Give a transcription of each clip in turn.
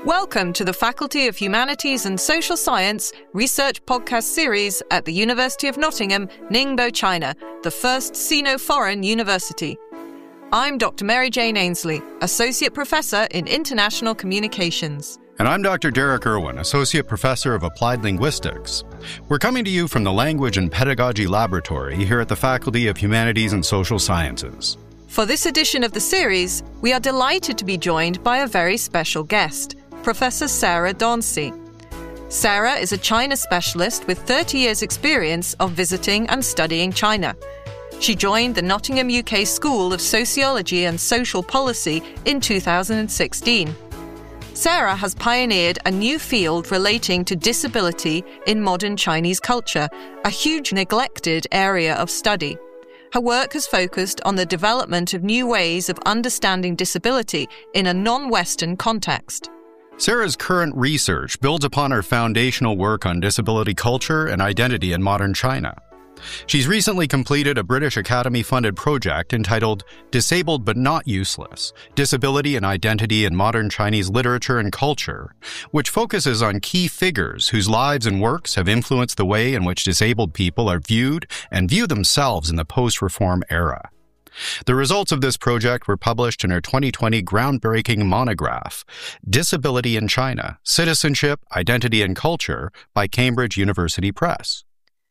Welcome to the Faculty of Humanities and Social Science Research Podcast Series at the University of Nottingham, Ningbo, China, the first Sino-Foreign university. I'm Dr. Mary Jane Ainsley, Associate Professor in International Communications. And I'm Dr. Derek Irwin, Associate Professor of Applied Linguistics. We're coming to you from the Language and Pedagogy Laboratory here at the Faculty of Humanities and Social Sciences. For this edition of the series, we are delighted to be joined by a very special guest, Professor Sarah Dauncey. Sarah is a China specialist with 30 years' experience of visiting and studying China. She joined the Nottingham UK School of Sociology and Social Policy in 2016. Sarah has pioneered a new field relating to disability in modern Chinese culture, a huge neglected area of study. Her work has focused on the development of new ways of understanding disability in a non-Western context. Sarah's current research builds upon her foundational work on disability culture and identity in modern China. She's recently completed a British Academy-funded project entitled Disabled But Not Useless: Disability and Identity in Modern Chinese Literature and Culture, which focuses on key figures whose lives and works have influenced the way in which disabled people are viewed and view themselves in the post-reform era. The results of this project were published in her 2020 groundbreaking monograph, Disability in China: Citizenship, Identity and Culture, by Cambridge University Press.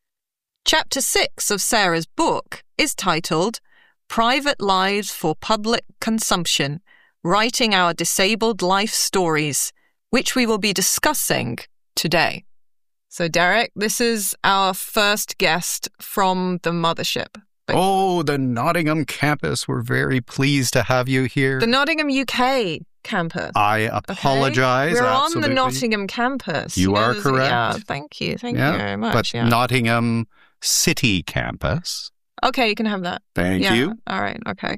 Chapter 6 of Sarah's book is titled Private Lives for Public Consumption: Writing Our Disabled Life Stories, which we will be discussing today. So, Derek, this is our first guest from the mothership. Oh, the Nottingham campus. We're very pleased to have you here. The Nottingham UK campus. I apologize. Okay? We're absolutely. on the Nottingham campus. You are correct. Yeah, thank you. Thank you very much. But Nottingham City campus. Okay, you can have that. Thank you. All right, okay.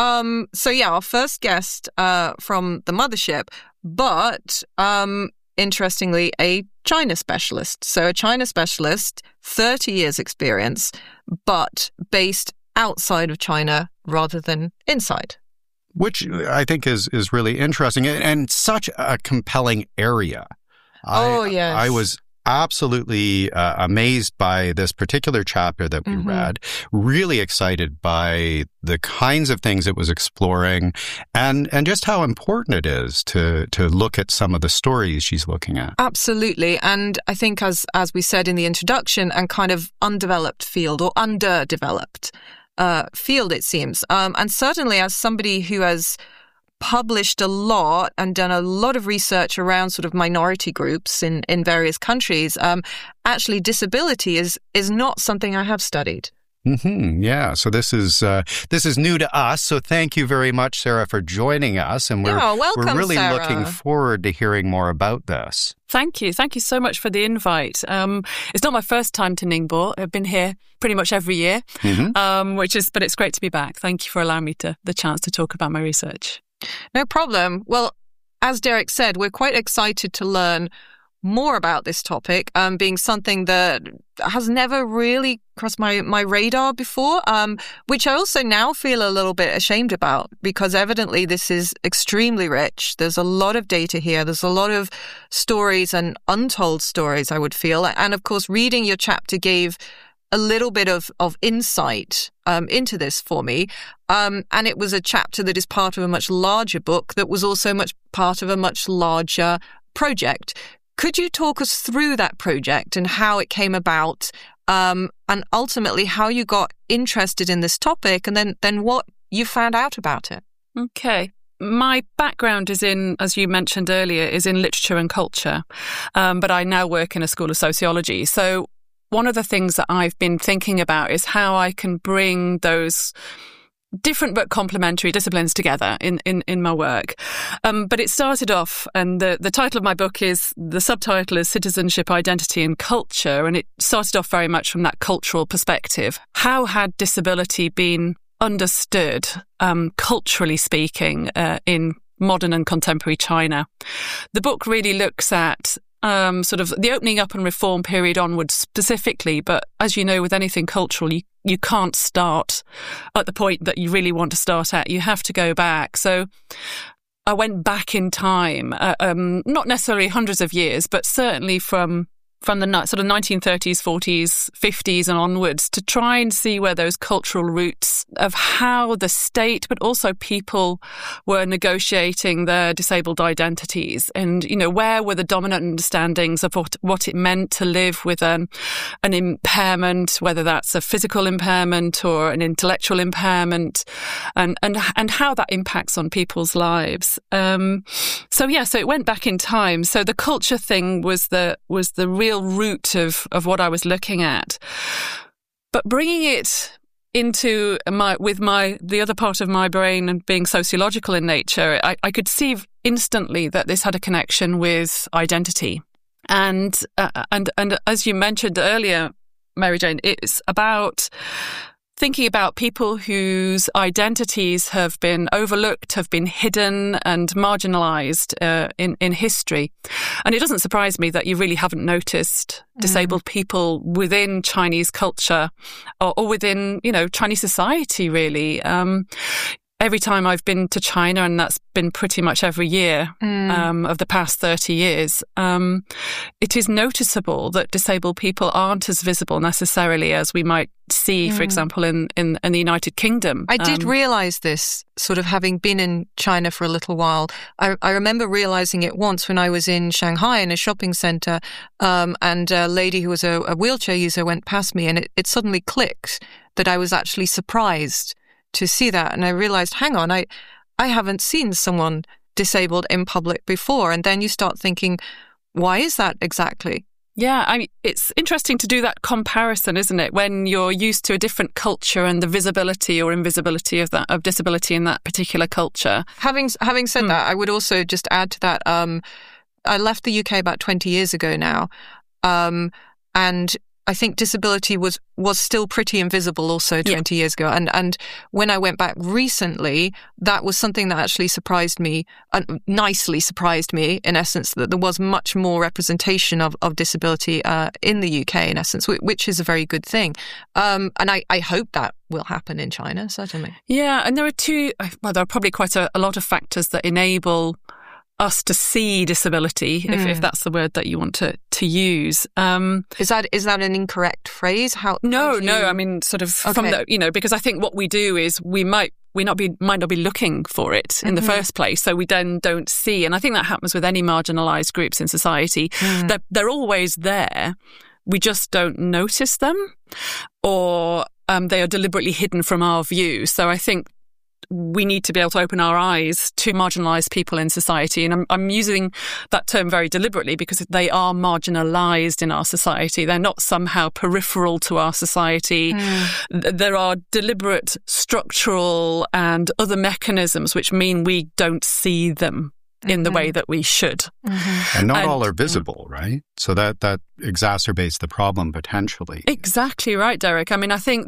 Our first guest from the mothership, but interestingly, a China specialist. So a China specialist, 30 years experience, but based outside of China rather than inside. Which I think is really interesting and such a compelling area. Yes. I was absolutely amazed by this particular chapter that we read, really excited by the kinds of things it was exploring and just how important it is to look at some of the stories she's looking at. Absolutely. And I think as we said in the introduction, and kind of undeveloped field or underdeveloped field, it seems. And certainly as somebody who has published a lot and done a lot of research around sort of minority groups in various countries, actually disability is not something I have studied. Yeah, so this is new to us. So thank you very much, Sarah, for joining us, and welcome, we're really Sarah. looking forward to hearing more about this. Thank you so much for the invite. It's not my first time to Ningbo. I've been here pretty much every year, but it's great to be back. Thank you for allowing me the chance to talk about my research. No problem. Well, as Derek said, we're quite excited to learn more about this topic, being something that has never really crossed my radar before, which I also now feel a little bit ashamed about, because evidently this is extremely rich. There's a lot of data here. There's a lot of stories and untold stories, I would feel. And of course, reading your chapter gave a little bit of insight into this for me. And it was a chapter that is part of a much larger book that was also much part of a much larger project. Could you talk us through that project and how it came about, and ultimately how you got interested in this topic, and then what you found out about it? Okay. My background is as you mentioned earlier, is in literature and culture, but I now work in a school of sociology. So one of the things that I've been thinking about is how I can bring those different but complementary disciplines together in my work. But it started off, and the title of my book the subtitle is Citizenship, Identity and Culture, and it started off very much from that cultural perspective. How had disability been understood, culturally speaking, in modern and contemporary China? The book really looks at sort of the opening up and reform period onwards specifically, but as you know, with anything cultural, you can't start at the point that you really want to start at. You have to go back. So I went back in time, not necessarily hundreds of years, but certainly from the sort of 1930s, 40s, 50s and onwards, to try and see where those cultural roots of how the state, but also people, were negotiating their disabled identities. And, you know, where were the dominant understandings of what it meant to live with an impairment, whether that's a physical impairment or an intellectual impairment, and how that impacts on people's lives. So it went back in time. So the culture thing was the real root of what I was looking at. But bringing it into the other part of my brain and being sociological in nature, I could see instantly that this had a connection with identity. And as you mentioned earlier, Mary Jane, it's about thinking about people whose identities have been overlooked, have been hidden and marginalized in history. And it doesn't surprise me that you really haven't noticed disabled people within Chinese culture or within, you know, Chinese society, really. Every time I've been to China, and that's been pretty much every year of the past 30 years, it is noticeable that disabled people aren't as visible necessarily as we might see, for example, in the United Kingdom. I did realise this, sort of having been in China for a little while. I remember realising it once when I was in Shanghai in a shopping centre, and a lady who was a wheelchair user went past me, and it suddenly clicked that I was actually surprised to see that. And I realized, hang on, I haven't seen someone disabled in public before. And then you start thinking, why is that exactly? Yeah, I mean, it's interesting to do that comparison, isn't it? When you're used to a different culture and the visibility or invisibility of disability in that particular culture. Having said that, I would also just add to that, I left the UK about 20 years ago now. And I think disability was still pretty invisible also 20 years ago. And when I went back recently, that was something that actually surprised me, nicely surprised me, in essence, that there was much more representation of disability in the UK, in essence, which is a very good thing. And I hope that will happen in China, certainly. Yeah, and there are probably quite a lot of factors that enable us to see disability, if that's the word that you want to use. Is that an incorrect phrase? No. I mean, sort of from the, you know, because I think what we do is we might not be looking for it in the first place, so we then don't see. And I think that happens with any marginalised groups in society. They're always there. We just don't notice them, or they are deliberately hidden from our view. So I think we need to be able to open our eyes to marginalised people in society. And I'm using that term very deliberately because they are marginalised in our society. They're not somehow peripheral to our society. There are deliberate structural and other mechanisms which mean we don't see them in the way that we should. And not all are visible, right? So that exacerbates the problem potentially. Exactly right, Derek. I mean, I think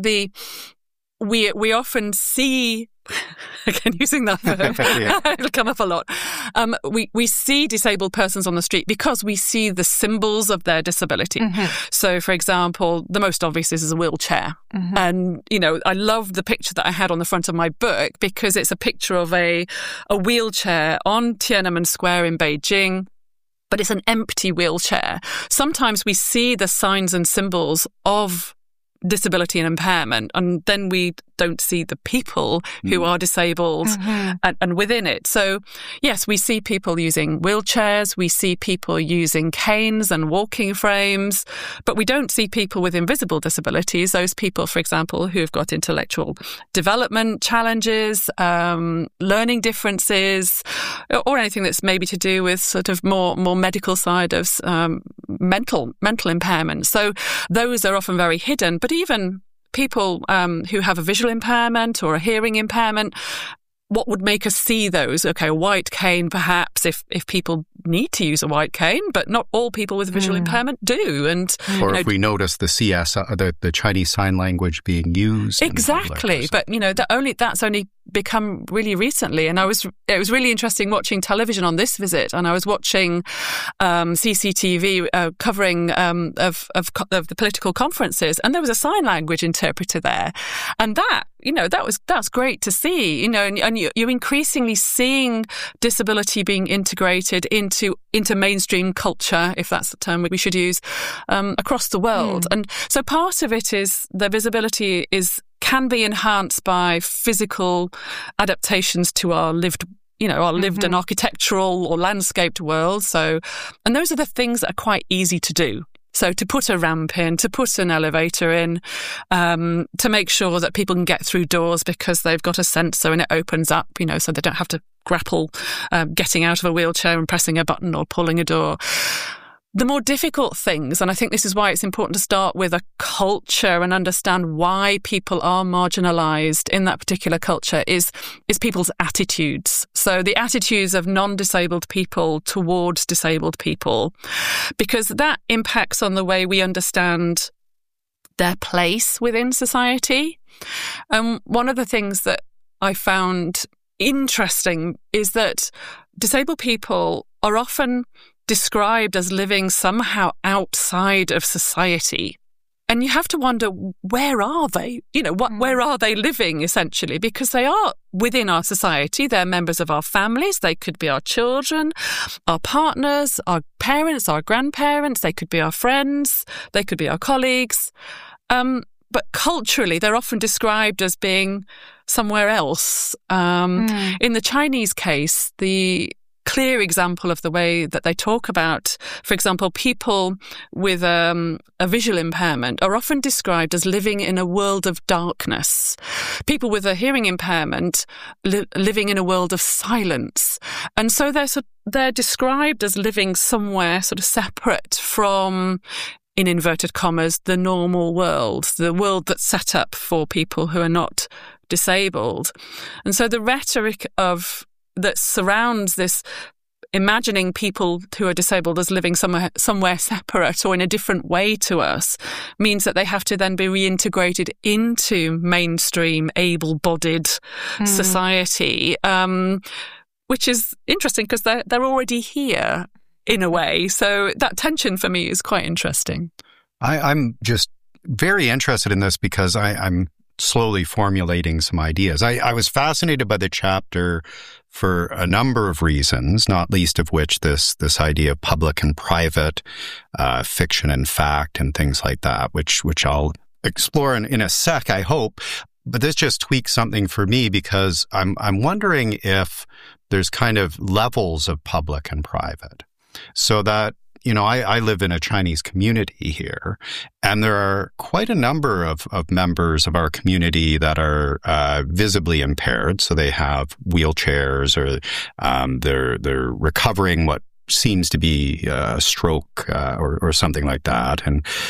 we often see, again, using that verb, it'll come up a lot. We see disabled persons on the street because we see the symbols of their disability. So, for example, the most obvious is a wheelchair. And, you know, I love the picture that I had on the front of my book because it's a picture of a wheelchair on Tiananmen Square in Beijing. But it's an empty wheelchair. Sometimes we see the signs and symbols of disability and impairment, and then we don't see the people who are disabled and within it. So, yes, we see people using wheelchairs, we see people using canes and walking frames, but we don't see people with invisible disabilities, those people, for example, who have got intellectual development challenges, learning differences, or anything that's maybe to do with sort of more medical side of mental impairment. So those are often very hidden, but even people who have a visual impairment or a hearing impairment, what would make us see those? Okay, a white cane perhaps, if people need to use a white cane, but not all people with visual impairment do. And or if we notice the CS, the Chinese Sign Language being used. Exactly, but you know that's only become really recently. And it was really interesting watching television on this visit. And I was watching CCTV covering of the political conferences, and there was a sign language interpreter there, and that's great to see. And you're increasingly seeing disability being integrated into mainstream culture, if that's the term we should use, across the world. And so part of it is the visibility can be enhanced by physical adaptations to our lived and architectural or landscaped world. And those are the things that are quite easy to do. So to put a ramp in, to put an elevator in, to make sure that people can get through doors because they've got a sensor and it opens up, so they don't have to grapple getting out of a wheelchair and pressing a button or pulling a door. The more difficult things, and I think this is why it's important to start with a culture and understand why people are marginalised in that particular culture, is people's attitudes. So the attitudes of non-disabled people towards disabled people, because that impacts on the way we understand their place within society. And one of the things that I found interesting is that disabled people are often described as living somehow outside of society. And you have to wonder, where are they? Where are they living, essentially? Because they are within our society. They're members of our families. They could be our children, our partners, our parents, our grandparents. They could be our friends. They could be our colleagues. But culturally, they're often described as being somewhere else. In the Chinese case, the clear example of the way that they talk about, for example, people with a visual impairment are often described as living in a world of darkness. People with a hearing impairment living in a world of silence. And so they're described as living somewhere sort of separate from, in inverted commas, the normal world, the world that's set up for people who are not disabled. And so the rhetoric that surrounds this, imagining people who are disabled as living somewhere separate or in a different way to us, means that they have to then be reintegrated into mainstream, able-bodied society, which is interesting because they're already here in a way. So that tension for me is quite interesting. I'm just very interested in this because I'm slowly formulating some ideas. I was fascinated by the chapter for a number of reasons, not least of which this idea of public and private, fiction and fact, and things like that, which I'll explore in a sec, I hope. But this just tweaks something for me because I'm wondering if there's kind of levels of public and private, so that I live in a Chinese community here, and there are quite a number of members of our community that are visibly impaired. So they have wheelchairs, or they're recovering what seems to be a stroke or something like that.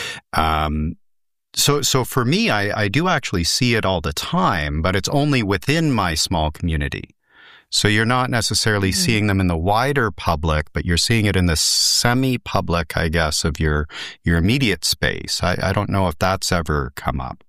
And so for me, I do actually see it all the time, but it's only within my small community. So you're not necessarily seeing them in the wider public, but you're seeing it in the semi-public, I guess, of your immediate space. I don't know if that's ever come up.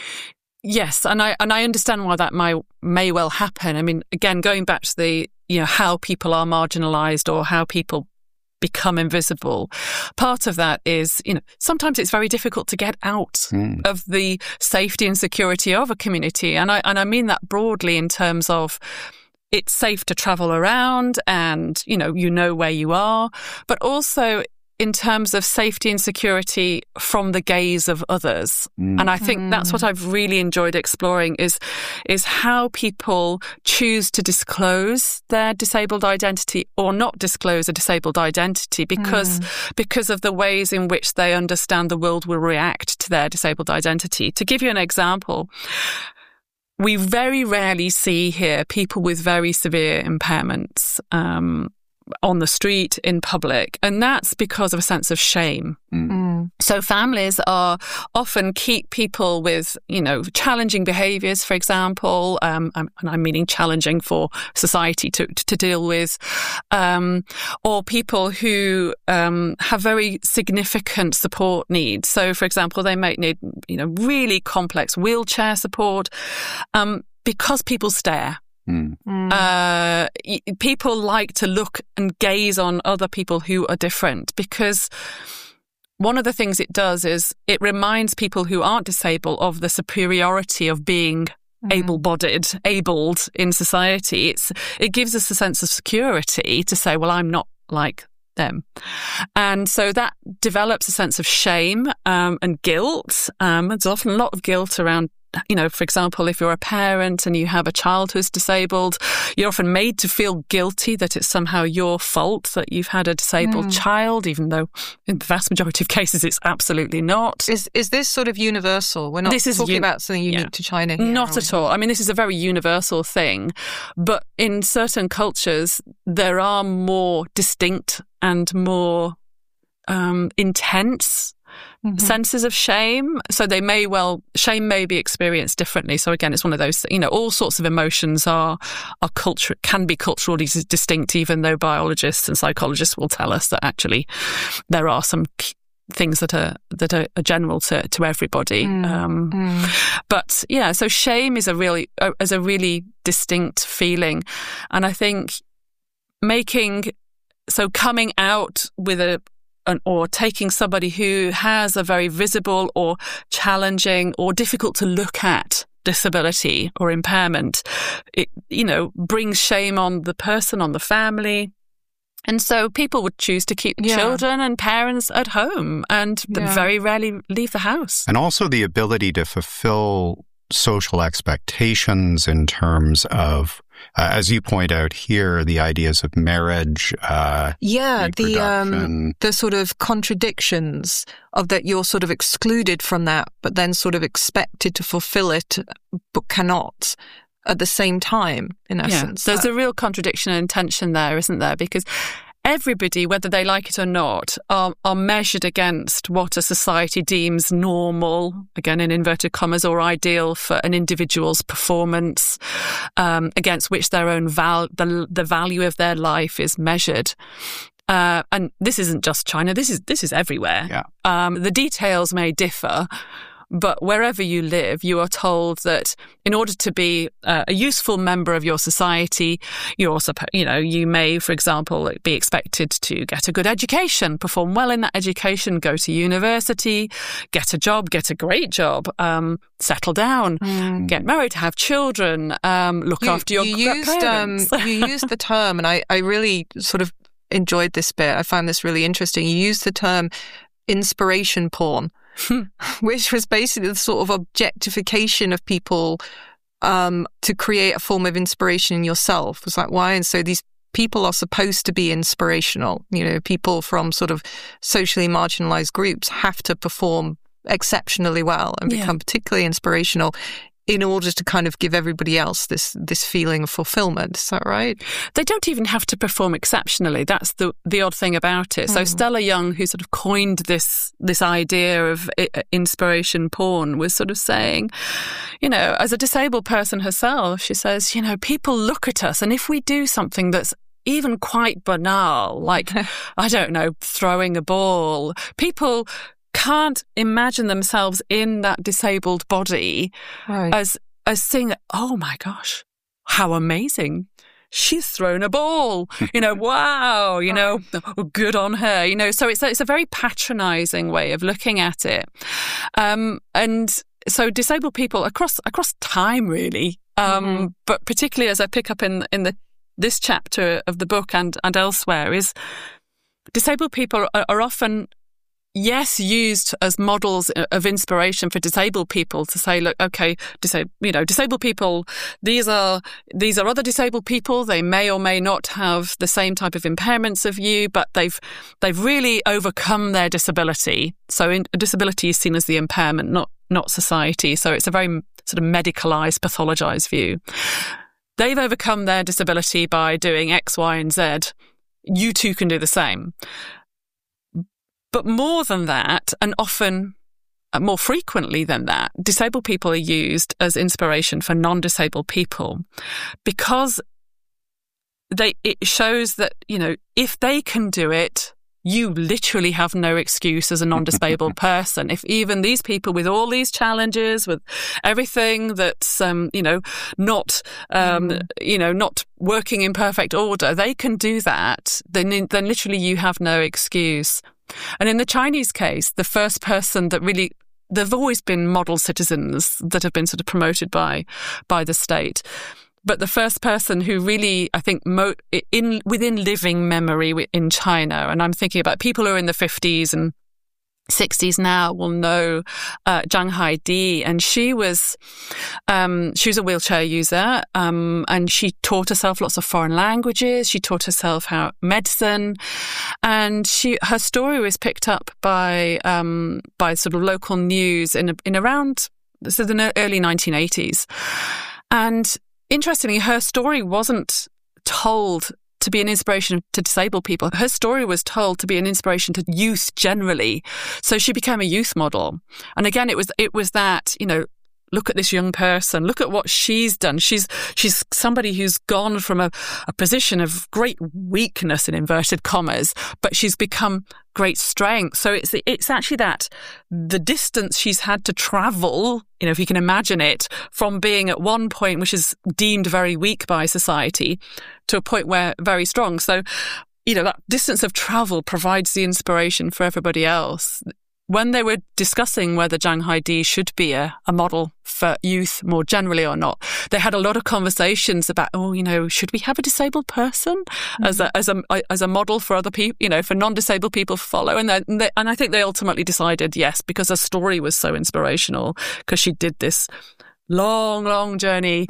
Yes, and I understand why that may well happen. I mean, again, going back to the how people are marginalised or how people become invisible. Part of that is, sometimes it's very difficult to get out of the safety and security of a community, and I mean that broadly in terms of, it's safe to travel around and, you know where you are, but also in terms of safety and security from the gaze of others. And I think that's what I've really enjoyed exploring is how people choose to disclose their disabled identity or not disclose a disabled identity because of the ways in which they understand the world will react to their disabled identity. To give you an example, we very rarely see here people with very severe impairments on the street, in public, and that's because of a sense of shame. So families often keep people with, challenging behaviours, for example, and I'm meaning challenging for society to deal with, or people who have very significant support needs. So, for example, they might need, really complex wheelchair support. because people stare. Mm. People like to look and gaze on other people who are different, because one of the things it does is it reminds people who aren't disabled of the superiority of being able-bodied, abled in society. It gives us a sense of security to say, well, I'm not like them. And so that develops a sense of shame and guilt. There's often a lot of guilt around, for example, if you're a parent and you have a child who's disabled, you're often made to feel guilty that it's somehow your fault that you've had a disabled child, even though in the vast majority of cases it's absolutely not. Is this sort of universal? We're not talking about something unique to China here. Not at all. I mean, this is a very universal thing, but in certain cultures there are more distinct and more intense senses of shame. So shame may be experienced differently. So again, it's one of those, all sorts of emotions can be culturally distinct, even though biologists and psychologists will tell us that actually there are some things that are general to everybody. But yeah, so shame is a really distinct feeling. And I think coming out with or taking somebody who has a very visible or challenging or difficult to look at disability or impairment, it, brings shame on the person, on the family. And so people would choose to keep children and parents at home and very rarely leave the house. And also the ability to fulfill social expectations in terms of, as you point out here, the ideas of marriage, the sort of contradictions of that you're sort of excluded from that, but then sort of expected to fulfill it, but cannot at the same time, in essence. There's a real contradiction and tension there, isn't there? Because everybody, whether they like it or not, are measured against what a society deems normal, again in inverted commas, or ideal for an individual's performance, against which their own the value of their life is measured. And this isn't just China. This is everywhere. Yeah. The details may differ, but wherever you live, you are told that in order to be a useful member of your society, you may, for example, be expected to get a good education, perform well in that education, go to university, get a job, get a great job, settle down, get married, have children, look after your parents. You used the term, and I really sort of enjoyed this bit. I found this really interesting. You used the term inspiration porn. Which was basically the sort of objectification of people to create a form of inspiration in yourself. Was like, why? And so these people are supposed to be inspirational. People from sort of socially marginalized groups have to perform exceptionally well and become particularly inspirational in order to kind of give everybody else this feeling of fulfillment. Is that right? They don't even have to perform exceptionally. That's the odd thing about it. So Stella Young, who sort of coined this idea of inspiration porn, was sort of saying, as a disabled person herself, she says, people look at us, and if we do something that's even quite banal, like, I don't know, throwing a ball, people can't imagine themselves in that disabled body as seeing, oh my gosh, how amazing. She's thrown a ball, wow, good on her, so it's a very patronizing way of looking at it. And so disabled people across time, really, but particularly as I pick up in this chapter of the book and elsewhere, is disabled people are often used as models of inspiration for disabled people to say, look, okay, disabled people, these are other disabled people. They may or may not have the same type of impairments of you, but they've really overcome their disability. So disability is seen as the impairment, not society. So it's a very sort of medicalized, pathologized view. They've overcome their disability by doing X, Y, and Z. You too can do the same. But more than that, and often more frequently than that, disabled people are used as inspiration for non-disabled people, because it shows that, if they can do it, you literally have no excuse as a non-disabled person. If even these people with all these challenges, with everything that's, not working in perfect order, they can do that, then literally you have no excuse. And in the Chinese case, the first person that really, there've always been model citizens that have been sort of promoted by the state. But the first person who really, I think, within living memory in China, and I'm thinking about people who are in the 50s and 60s now will know Zhang Haidi, and she was a wheelchair user, and she taught herself lots of foreign languages. She taught herself how medicine, and her story was picked up by sort of local news in around the early 1980s, and interestingly, her story wasn't told to be an inspiration to disabled people. Her story was told to be an inspiration to youth generally. So she became a youth model. And again, it was that, look at this young person, look at what she's done. She's somebody who's gone from a position of great weakness in inverted commas, but she's become great strength. So it's actually that the distance she's had to travel, if you can imagine it, from being at one point which is deemed very weak by society to a point where very strong. So, that distance of travel provides the inspiration for everybody else. When they were discussing whether Zhang Haidi should be a model for youth more generally or not, they had a lot of conversations about, should we have a disabled person as a model for other people, for non-disabled people to follow? And I think they ultimately decided yes, because her story was so inspirational, because she did this long journey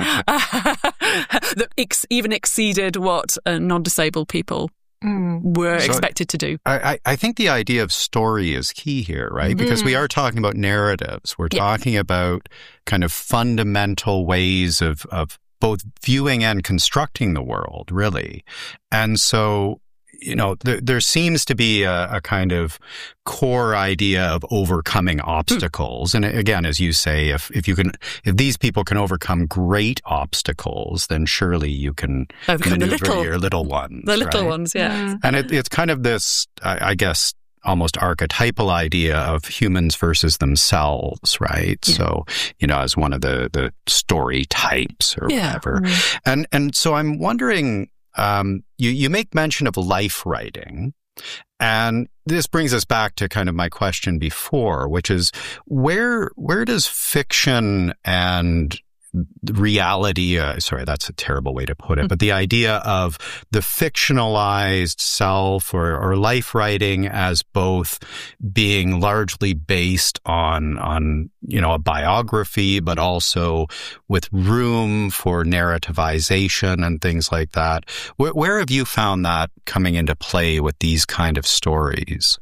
that even exceeded what non-disabled people were expected to do. I think the idea of story is key here, right? Because we are talking about narratives. We're talking about kind of fundamental ways of both viewing and constructing the world, really. And so, there seems to be a kind of core idea of overcoming obstacles. And again, as you say, if these people can overcome great obstacles, then surely you can maneuver your little ones. The little ones, yeah. And it's kind of this, I guess, almost archetypal idea of humans versus themselves, right? Yeah. So, as one of the story types or whatever. And so I'm wondering, you make mention of life writing, and this brings us back to kind of my question before, which is where does fiction and reality, sorry, that's a terrible way to put it, but the idea of the fictionalized self or life writing as both being largely based on a biography, but also with room for narrativization and things like that. Where have you found that coming into play with these kind of stories?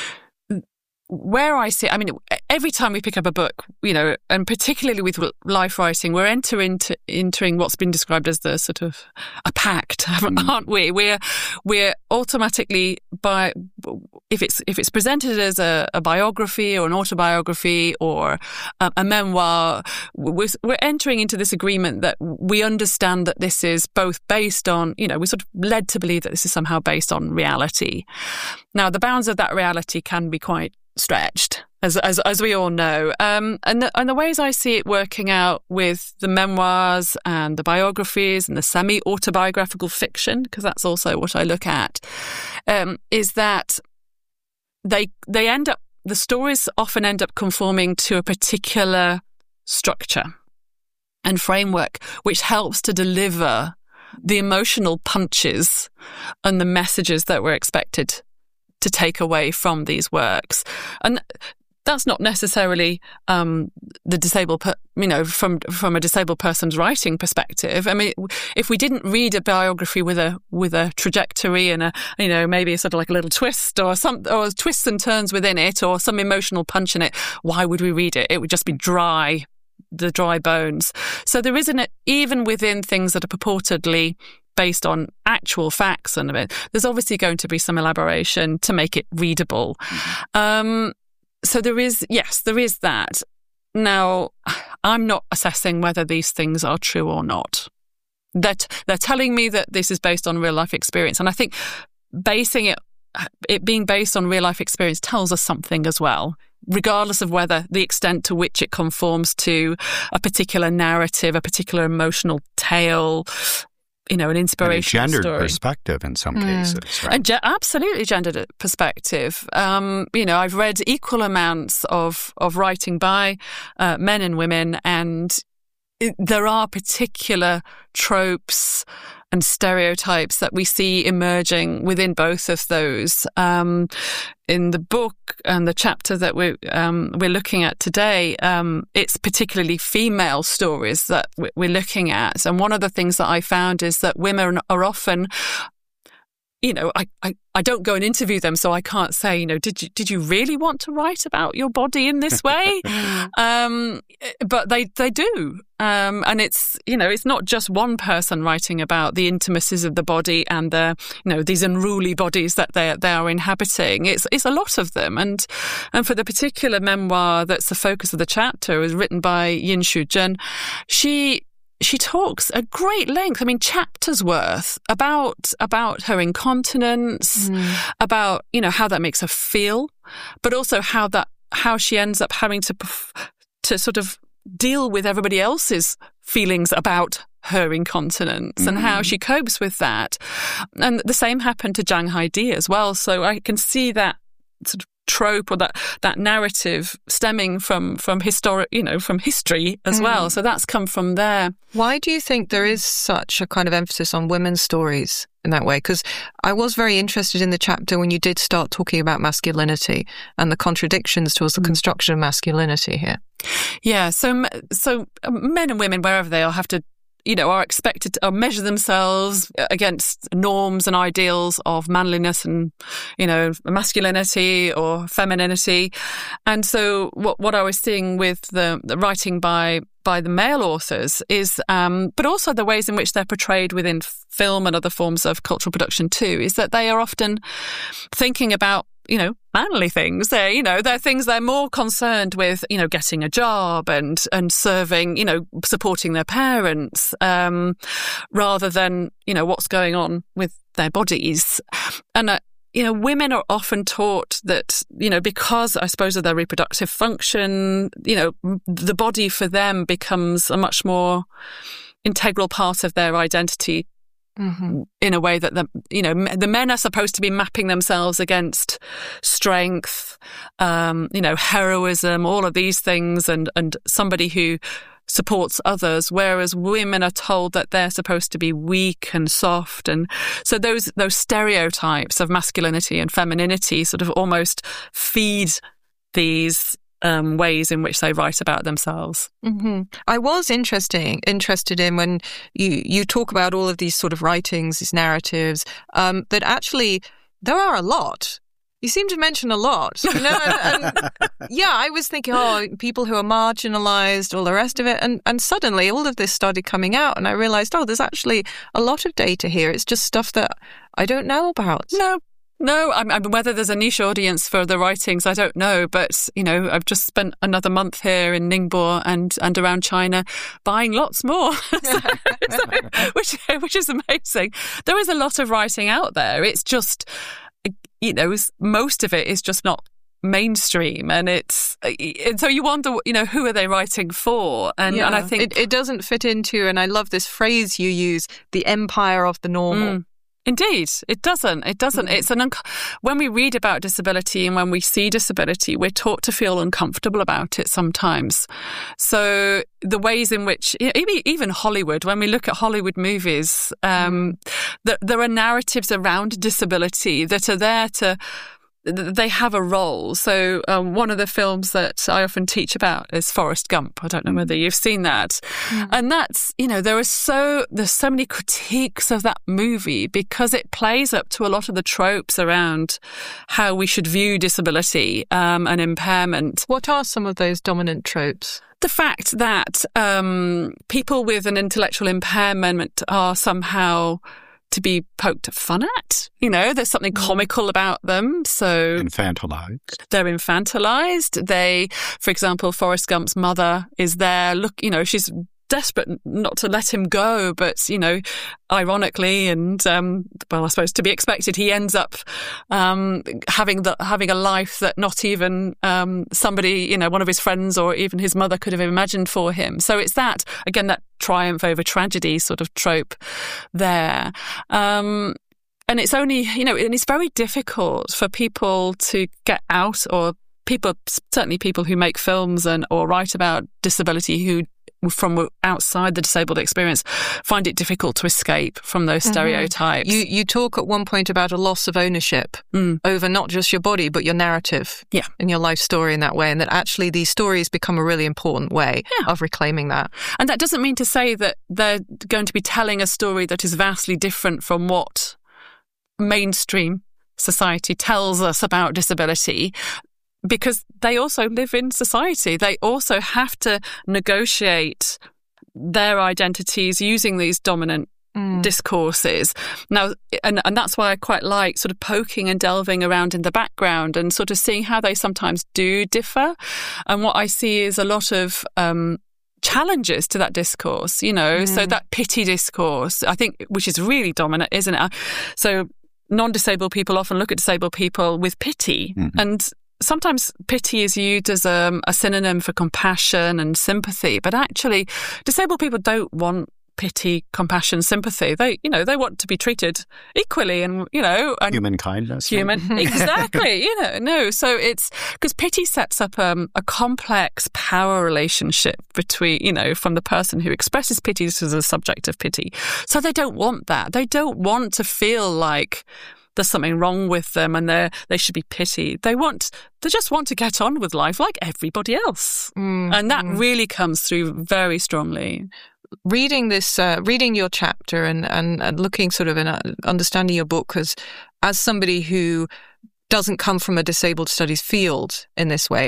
Where I see, every time we pick up a book, and particularly with life writing, we're entering what's been described as the sort of a pact, aren't we? We're automatically, if it's presented as a biography or an autobiography or a memoir, we're entering into this agreement that we understand that this is both based on, we're sort of led to believe that this is somehow based on reality. Now, the bounds of that reality can be quite stretched, as we all know, and the ways I see it working out with the memoirs and the biographies and the semi-autobiographical fiction, because that's also what I look at, is that the stories often end up conforming to a particular structure and framework, which helps to deliver the emotional punches and the messages that we're expected to take away from these works. And that's not necessarily the disabled, from a disabled person's writing perspective. If we didn't read a biography with a trajectory and maybe sort of like a little twist or twists and turns within it or some emotional punch in it, why would we read it? It would just be the dry bones. So there isn't, even within things that are purportedly based on actual facts and there's obviously going to be some elaboration to make it readable. So there is that. Now, I'm not assessing whether these things are true or not. They're telling me that this is based on real life experience. And I think basing it it being based on real life experience tells us something as well, regardless of whether the extent to which it conforms to a particular narrative, a particular emotional tale, an inspirational gendered story. Perspective in some cases, right? Absolutely gendered perspective. I've read equal amounts of writing by men and women, and there are particular tropes and stereotypes that we see emerging within both of those. In the book and the chapter that we're looking at today, it's particularly female stories that we're looking at. And one of the things that I found is that women are often, I don't go and interview them, so I can't say, did you really want to write about your body in this way? But they do. And it's not just one person writing about the intimacies of the body and these unruly bodies that they are inhabiting. It's a lot of them. And for the particular memoir that's the focus of the chapter, is written by Yin Shu Zhen. She talks at great length, chapters worth, about her incontinence, about, how that makes her feel, but also how she ends up having to sort of deal with everybody else's feelings about her incontinence and how she copes with that. And the same happened to Zhang Haidi as well. So I can see that sort of trope or that narrative stemming from history as well. So that's come from there. Why do you think there is such a kind of emphasis on women's stories in that way? Because I was very interested in the chapter when you did start talking about masculinity and the contradictions towards the construction of masculinity here. Yeah, so men and women, wherever they are, have to are expected to measure themselves against norms and ideals of manliness and, masculinity or femininity. And so what I was seeing with the writing by the male authors is, but also the ways in which they're portrayed within film and other forms of cultural production too, is that they are often thinking about manly things. They're things they're more concerned with, getting a job and serving, supporting their parents, rather than, what's going on with their bodies. And, women are often taught that, because I suppose of their reproductive function, the body for them becomes a much more integral part of their identity. In a way that the men are supposed to be mapping themselves against strength, heroism, all of these things, and somebody who supports others, whereas women are told that they're supposed to be weak and soft. And so those stereotypes of masculinity and femininity sort of almost feed these ways in which they write about themselves. I was interested in when you talk about all of these sort of writings, these narratives, that actually there are a lot. You seem to mention a lot, and I was thinking, people who are marginalized, all the rest of it, and suddenly all of this started coming out, and I realized, there's actually a lot of data here. It's just stuff that I don't know about. No, whether there's a niche audience for the writings, I don't know. But, I've just spent another month here in Ningbo and around China buying lots more, which is amazing. There is a lot of writing out there. It's just, most of it is just not mainstream, and so you wonder, who are they writing for? And I think it doesn't fit into, and I love this phrase you use, the empire of the normal. Indeed, it doesn't. It's when we read about disability and when we see disability, we're taught to feel uncomfortable about it sometimes. So the ways in which, even Hollywood, when we look at Hollywood movies, there are narratives around disability that are there to. They have a role. So one of the films that I often teach about is Forrest Gump. I don't know whether you've seen that. And that's, there's so many critiques of that movie because it plays up to a lot of the tropes around how we should view disability and impairment. What are some of those dominant tropes? The fact that people with an intellectual impairment are somehow to be poked fun at. There's something comical about them. So infantilized. They're infantilized. For example, Forrest Gump's mother is there. Look, she's desperate not to let him go, but, you know, ironically and, I suppose to be expected, he ends up having a life that not even somebody, you know, one of his friends or even his mother could have imagined for him. So it's that, again, that triumph over tragedy sort of trope there. And it's only, you know, and it's very difficult for people to get out, or certainly people who make films or write about disability who from outside the disabled experience find it difficult to escape from those stereotypes. You talk at one point about a loss of ownership over not just your body, but your narrative and your life story in that way, and that actually these stories become a really important way of reclaiming that. And that doesn't mean to say that they're going to be telling a story that is vastly different from what mainstream society tells us about disability, because they also live in society. They also have to negotiate their identities using these dominant discourses. Now, and that's why I quite like sort of poking and delving around in the background and sort of seeing how they sometimes do differ. And what I see is a lot of challenges to that discourse, you know, so that pity discourse, I think, which is really dominant, isn't it? So non-disabled people often look at disabled people with pity, and sometimes pity is used as a synonym for compassion and sympathy, but actually disabled people don't want pity, compassion, sympathy. They want to be treated equally, and, you know, and human kindness. Exactly. You know, no. So it's because pity sets up a complex power relationship between, you know, from the person who expresses pity to the subject of pity. So they don't want that. They don't want to feel like there's something wrong with them and they should be pitied. They just want to get on with life like everybody else. And that really comes through very strongly. Reading your chapter and looking sort of and understanding your book as somebody who doesn't come from a disabled studies field in this way,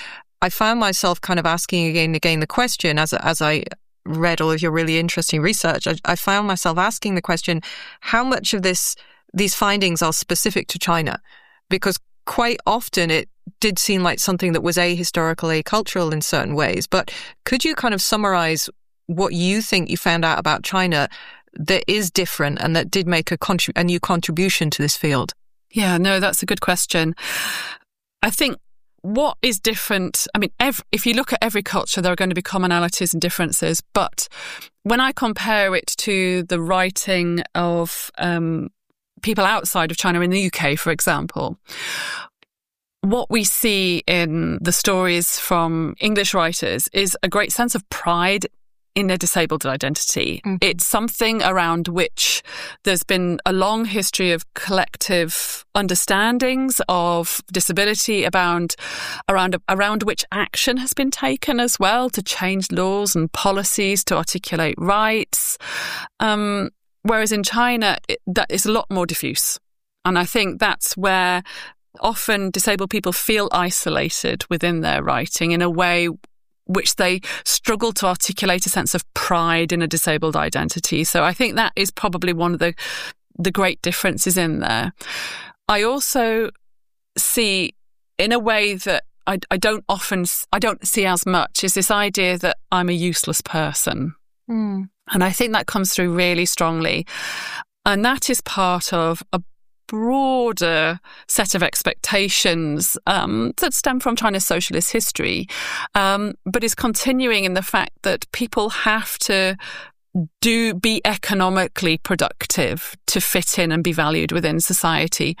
I found myself kind of asking again and again the question as I read all of your really interesting research. I found myself asking the question, how much of these findings are specific to China? Because quite often it did seem like something that was ahistorical, cultural in certain ways. But could you kind of summarize what you think you found out about China that is different and that did make a new contribution to this field? Yeah, no, that's a good question. I think what is different, I mean, if you look at every culture, there are going to be commonalities and differences. But when I compare it to the writing of people outside of China, in the UK, for example, what we see in the stories from English writers is a great sense of pride in a disabled identity. It's something around which there's been a long history of collective understandings of disability, around which action has been taken as well to change laws and policies to articulate rights. Whereas in China, that is a lot more diffuse. And I think that's where often disabled people feel isolated within their writing in a way which they struggle to articulate a sense of pride in a disabled identity. So I think that is probably one of the great differences in there. I also see, in a way that I don't see as much, is this idea that I'm a useless person. And I think that comes through really strongly. And that is part of a broader set of expectations that stem from China's socialist history, but is continuing in the fact that people have to be economically productive to fit in and be valued within society.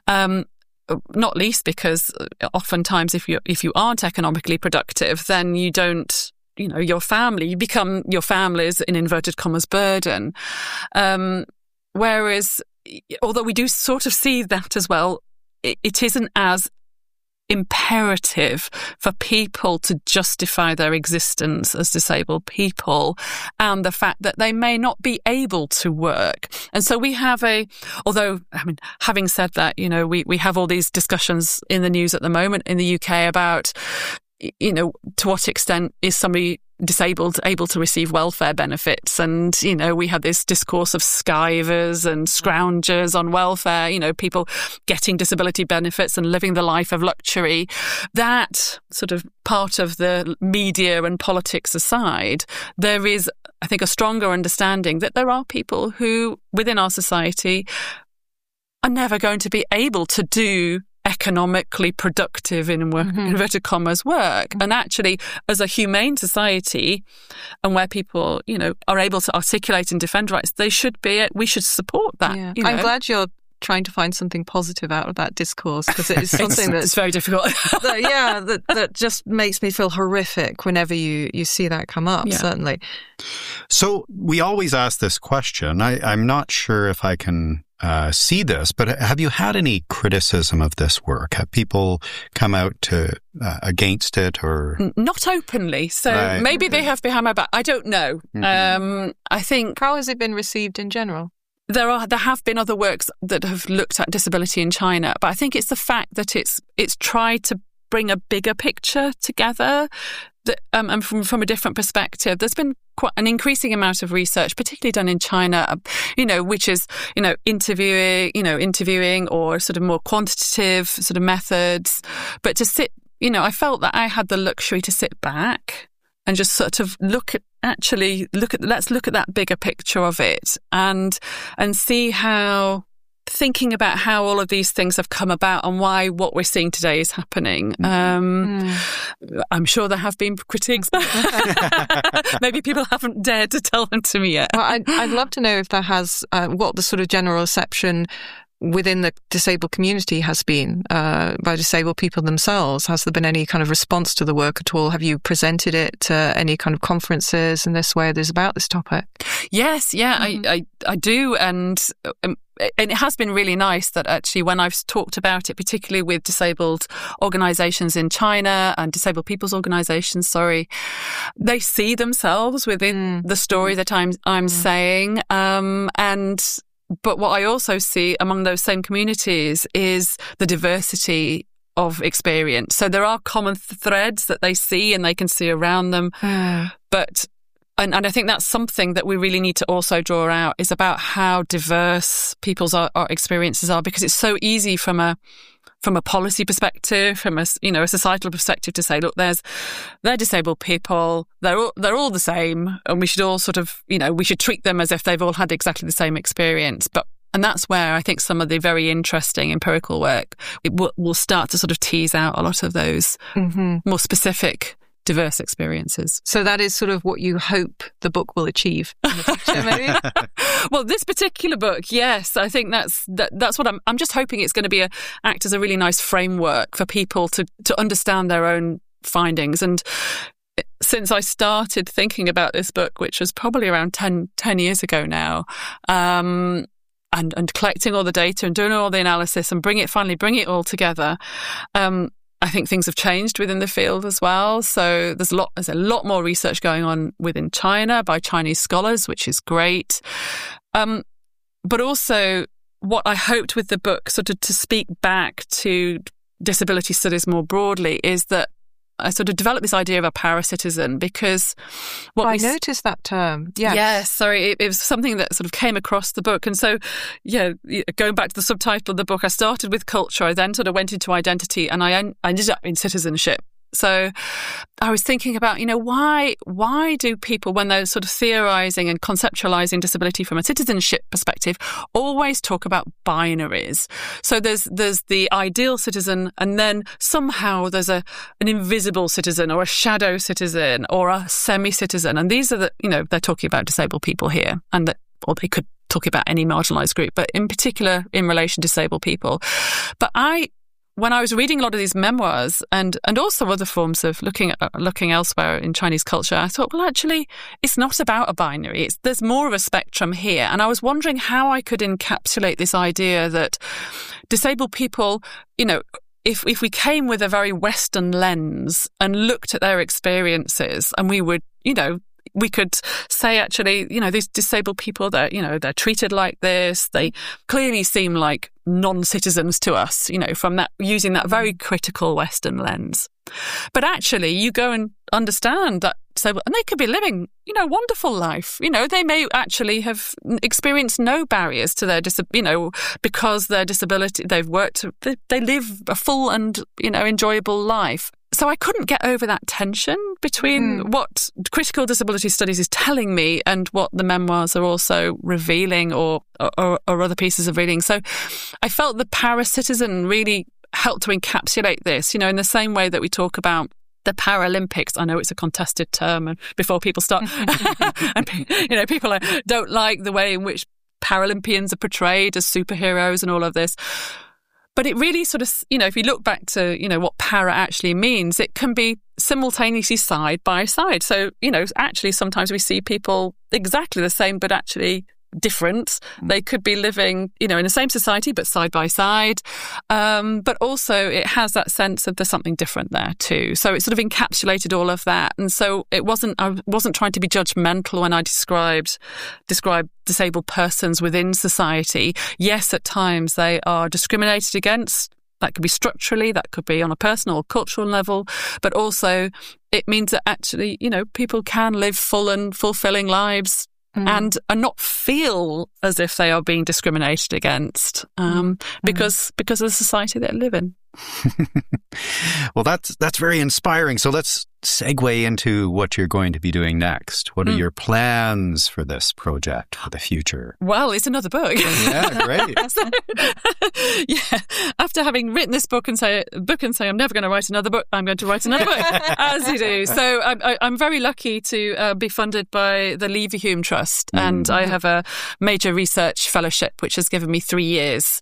Not least because oftentimes if you aren't economically productive, then you don't, you know, you become your family's, in inverted commas, burden. Whereas, although we do sort of see that as well, it isn't as imperative for people to justify their existence as disabled people and the fact that they may not be able to work. And so we have having said that, you know, we have all these discussions in the news at the moment in the UK about, you know, to what extent is somebody disabled able to receive welfare benefits. And, we had this discourse of skivers and scroungers on welfare, people getting disability benefits and living the life of luxury. That sort of part of the media and politics aside, there is, I think, a stronger understanding that there are people who within our society are never going to be able to do economically productive, in inverted commas, work. And actually, as a humane society, and where people, are able to articulate and defend rights, we should support that. Yeah. I'm glad you're trying to find something positive out of that discourse, because it is something it's very difficult. that just makes me feel horrific whenever you see that come up, certainly. So we always ask this question. I'm not sure if I can see this, but have you had any criticism of this work? Have people come out to against it, or not openly? So maybe they have behind my back. I don't know. I think, how has it been received in general? There have been other works that have looked at disability in China, but I think it's the fact that it's tried to bring a bigger picture together, and from a different perspective. There's been quite an increasing amount of research, particularly done in China, which is, interviewing or sort of more quantitative sort of methods. But to sit, I felt that I had the luxury to sit back and just sort of let's look at that bigger picture of it and see how, thinking about how all of these things have come about and why what we're seeing today is happening. I'm sure there have been critiques. Maybe people haven't dared to tell them to me yet. Well, I'd love to know if there has, what the sort of general reception within the disabled community has been by disabled people themselves. Has there been any kind of response to the work at all? Have you presented it to any kind of conferences in this way that is about this topic? Yes, I do, and it has been really nice that actually when I've talked about it, particularly with disabled organisations in China and disabled people's organisations, they see themselves within the story that I'm saying, But what I also see among those same communities is the diversity of experience. So there are common threads that they see and they can see around them. But and I think that's something that we really need to also draw out, is about how diverse people's our experiences are, because it's so easy from a policy perspective, from a societal perspective, to say, look, they're disabled people, they're all the same, and we should all sort of, we should treat them as if they've all had exactly the same experience. And that's where I think some of the very interesting empirical work will start to sort of tease out a lot of those more specific, diverse experiences. So that is sort of what you hope the book will achieve in the future, maybe? Well, this particular book, yes, I think that's what I'm just hoping it's going to act as a really nice framework for people to understand their own findings. And since I started thinking about this book, which was probably around 10 years ago now, and collecting all the data and doing all the analysis and finally bring it all together, I think things have changed within the field as well. So there's a lot more research going on within China by Chinese scholars, which is great. But also what I hoped with the book, sort of to speak back to disability studies more broadly, is that I sort of developed this idea of a paracitizen, because I noticed that term. Yes. Yes, sorry. It was something that sort of came across the book. And so, going back to the subtitle of the book, I started with culture. I then sort of went into identity, and I ended up in citizenship. So I was thinking about, why do people, when they're sort of theorising and conceptualising disability from a citizenship perspective, always talk about binaries? So there's the ideal citizen, and then somehow there's an invisible citizen or a shadow citizen or a semi-citizen. And these are they're talking about disabled people here, or they could talk about any marginalised group, but in particular in relation to disabled people. But when I was reading a lot of these memoirs and also other forms of looking elsewhere in Chinese culture, I thought, well, actually, it's not about a binary. There's more of a spectrum here. And I was wondering how I could encapsulate this idea that disabled people, if we came with a very Western lens and looked at their experiences, and we would, we could say, actually, these disabled people, they're treated like this. They clearly seem like non-citizens to us, from that, using that very critical Western lens. But actually, you go and understand that. So, and they could be living, wonderful life. They may actually have experienced no barriers to their because their disability, they live a full and, enjoyable life. So I couldn't get over that tension between what critical disability studies is telling me and what the memoirs are also revealing or other pieces of reading. So I felt the Paracitizen really helped to encapsulate this, in the same way that we talk about the Paralympics. I know it's a contested term, and before people start, and people don't like the way in which Paralympians are portrayed as superheroes and all of this. But it really sort of, if you look back to, what para actually means, it can be simultaneously side by side. So, actually sometimes we see people exactly the same, but actually different. They could be living, in the same society, but side by side. But also it has that sense of there's something different there too. So it sort of encapsulated all of that. And so I wasn't trying to be judgmental when I described disabled persons within society. Yes, at times they are discriminated against. That could be structurally, that could be on a personal or cultural level, but also it means that actually, people can live full and fulfilling lives and not feel as if they are being discriminated against because of the society they live in. Well, that's very inspiring. So let's segue into what you're going to be doing next. What are your plans for this project for the future? Well, it's another book. Yeah, great. After having written this book and say I'm never going to write another book, I'm going to write another book, as you do. So I'm very lucky to be funded by the Leverhulme Trust, and I have a major research fellowship which has given me 3 years.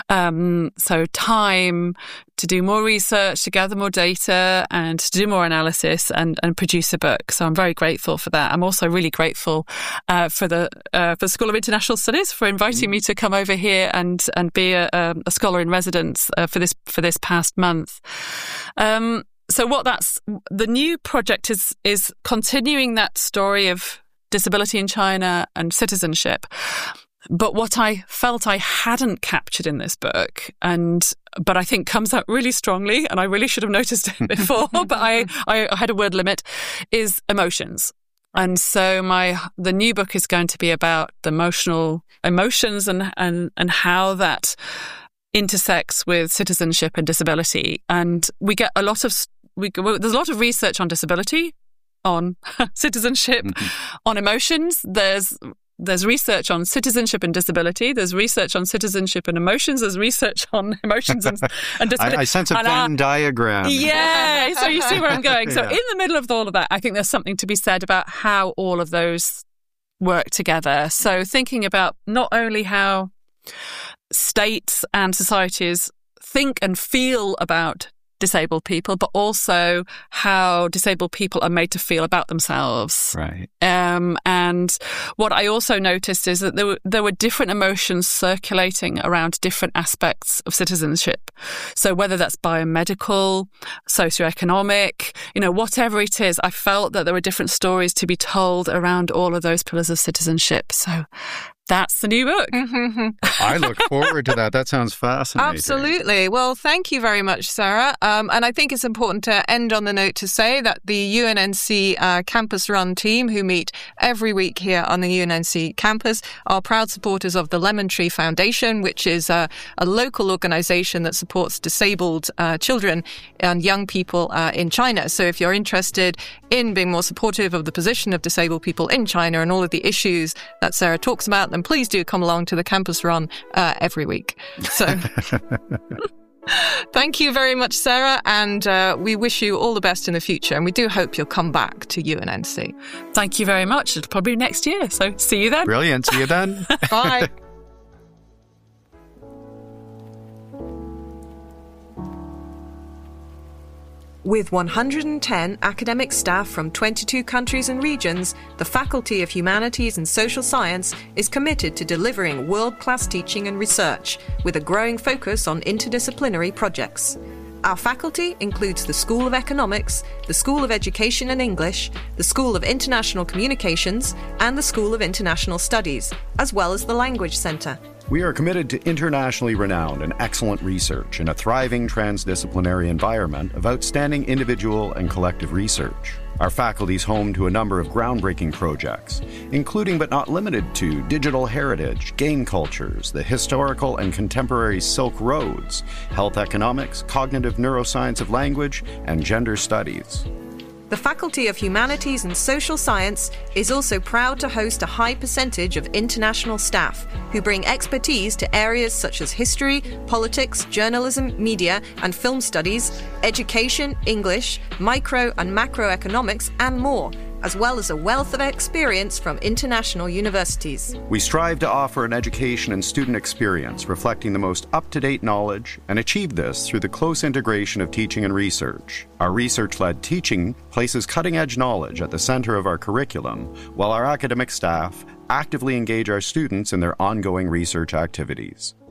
So time to do more research, to gather more data, and to do more analysis and produce a book. So I'm very grateful for that. I'm also really grateful for the School of International Studies for inviting me to come over here and be a scholar in residence for this past month. So the new project is continuing that story of disability in China and citizenship. But what I felt I hadn't captured in this book, but I think comes out really strongly, and I really should have noticed it before, but I had a word limit, is emotions. And so the new book is going to be about the emotions and how that intersects with citizenship and disability. And we get there's a lot of research on disability, on citizenship, on emotions. There's research on citizenship and disability. There's research on citizenship and emotions. There's research on emotions and disability. I sense a Venn diagram. Yeah, so you see where I'm going. So in the middle of all of that, I think there's something to be said about how all of those work together. So thinking about not only how states and societies think and feel about disabled people, but also how disabled people are made to feel about themselves. Right. And what I also noticed is that there were different emotions circulating around different aspects of citizenship. So whether that's biomedical, socioeconomic, whatever it is, I felt that there were different stories to be told around all of those pillars of citizenship. So that's the new book. I look forward to that. That sounds fascinating. Absolutely. Well, thank you very much, Sarah. And I think it's important to end on the note to say that the UNNC Campus Run team, who meet every week here on the UNNC campus, are proud supporters of the Lemon Tree Foundation, which is a local organization that supports disabled children and young people in China. So if you're interested in being more supportive of the position of disabled people in China and all of the issues that Sarah talks about, then please do come along to the Campus Run every week. So thank you very much, Sarah, and we wish you all the best in the future, and we do hope you'll come back to UNNC. Thank you very much. It'll probably be next year, so see you then. Brilliant. See you then. Bye. With 110 academic staff from 22 countries and regions, the Faculty of Humanities and Social Science is committed to delivering world-class teaching and research, with a growing focus on interdisciplinary projects. Our faculty includes the School of Economics, the School of Education and English, the School of International Communications, and the School of International Studies, as well as the Language Centre. We are committed to internationally renowned and excellent research in a thriving transdisciplinary environment of outstanding individual and collective research. Our faculty is home to a number of groundbreaking projects, including but not limited to digital heritage, game cultures, the historical and contemporary Silk Roads, health economics, cognitive neuroscience of language, and gender studies. The Faculty of Humanities and Social Science is also proud to host a high percentage of international staff who bring expertise to areas such as history, politics, journalism, media and film studies, education, English, micro and macroeconomics and more, as well as a wealth of experience from international universities. We strive to offer an education and student experience reflecting the most up-to-date knowledge and achieve this through the close integration of teaching and research. Our research-led teaching places cutting-edge knowledge at the center of our curriculum, while our academic staff actively engage our students in their ongoing research activities.